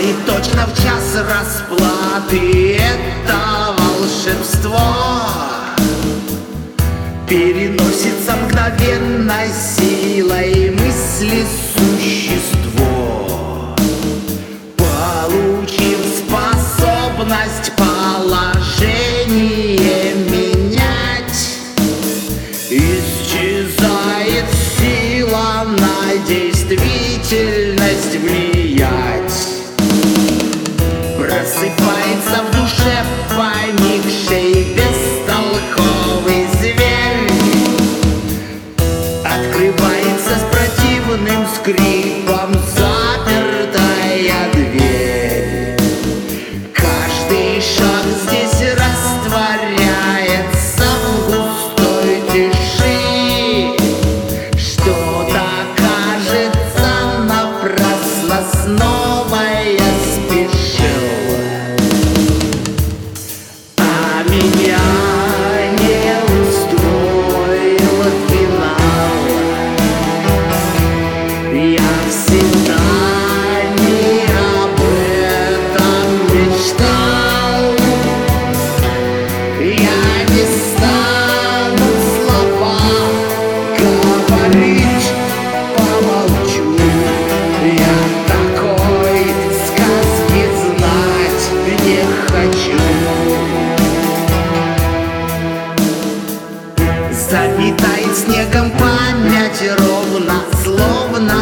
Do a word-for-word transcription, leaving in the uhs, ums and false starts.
И точно в час расплаты это волшебство переносится мгновенной силой мысли существо, получив способность положение менять. Исчезает сила на действительность влиять. Просыпается в душе поникший бестолковый зверь. Открывается с противным скрипом запертая дверь. Каждый шаг здесь растворяется в густой тиши. Что-то кажется напрасно, снова я спешил. А меня не устроил финал. Я всегда не об этом мечтал. Я не стану слова говорить, помолчу. Я такой сказки знать не хочу. Заметает снегом память ровно, словно